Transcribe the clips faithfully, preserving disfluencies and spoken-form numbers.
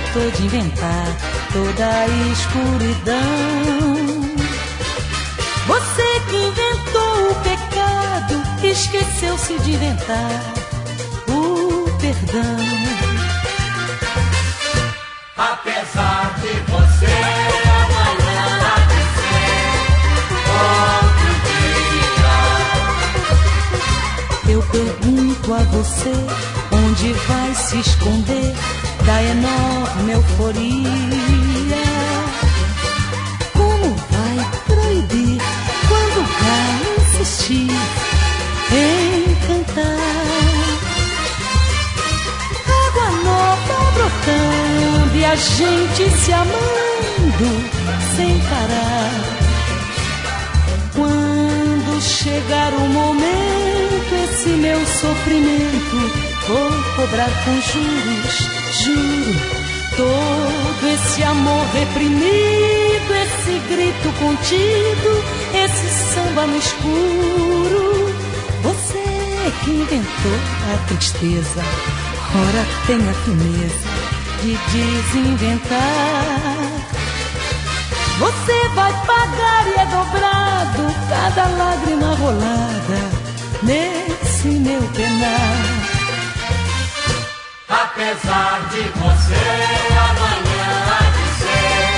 gostou de inventar toda a escuridão. Você que inventou o pecado, esqueceu-se de inventar o perdão. Apesar de você amanhã há de ser outro dia. Eu pergunto a você, onde vai se esconder da enorme euforia? Como vai proibir quando vai insistir em cantar? Água nova brotando e a gente se amando sem parar. Quando chegar o momento, esse meu sofrimento vou cobrar com juros, juro. Todo esse amor reprimido, esse grito contido, esse samba no escuro. Você que inventou a tristeza, ora tenha firmeza de desinventar. Você vai pagar e é dobrado cada lágrima rolada nesse meu penar. Apesar de você amanhã há de ser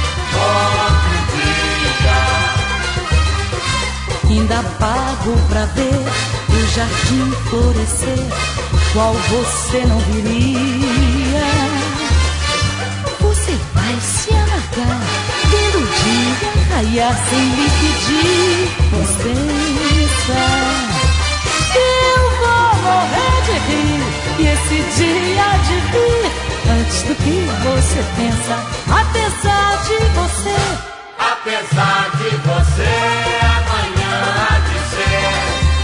outro dia. Ainda pago pra ver o jardim florescer, qual você não viria. Você vai se amargar vendo o dia raiar sem lhe pedir licença. Eu vou morrer de rir e esse dia há de vir antes do que você pensa. Apesar de você, apesar de você amanhã há de ser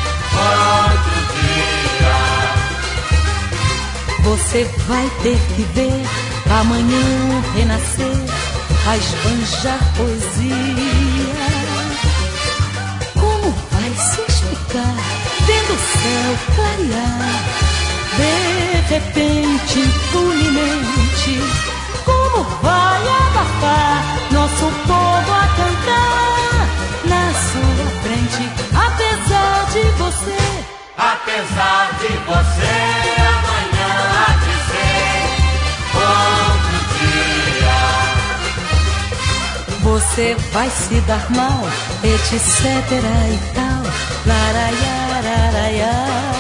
outro dia. Você vai ter que ver amanhã renascer, a esbanjar poesia. Como vai se explicar vendo o céu clarear de repente, impunemente? Como vai abafar nosso povo a cantar na sua frente? Apesar de você, apesar de você amanhã há de ser outro dia. Você vai se dar mal, etc e tal, laraiararaiá.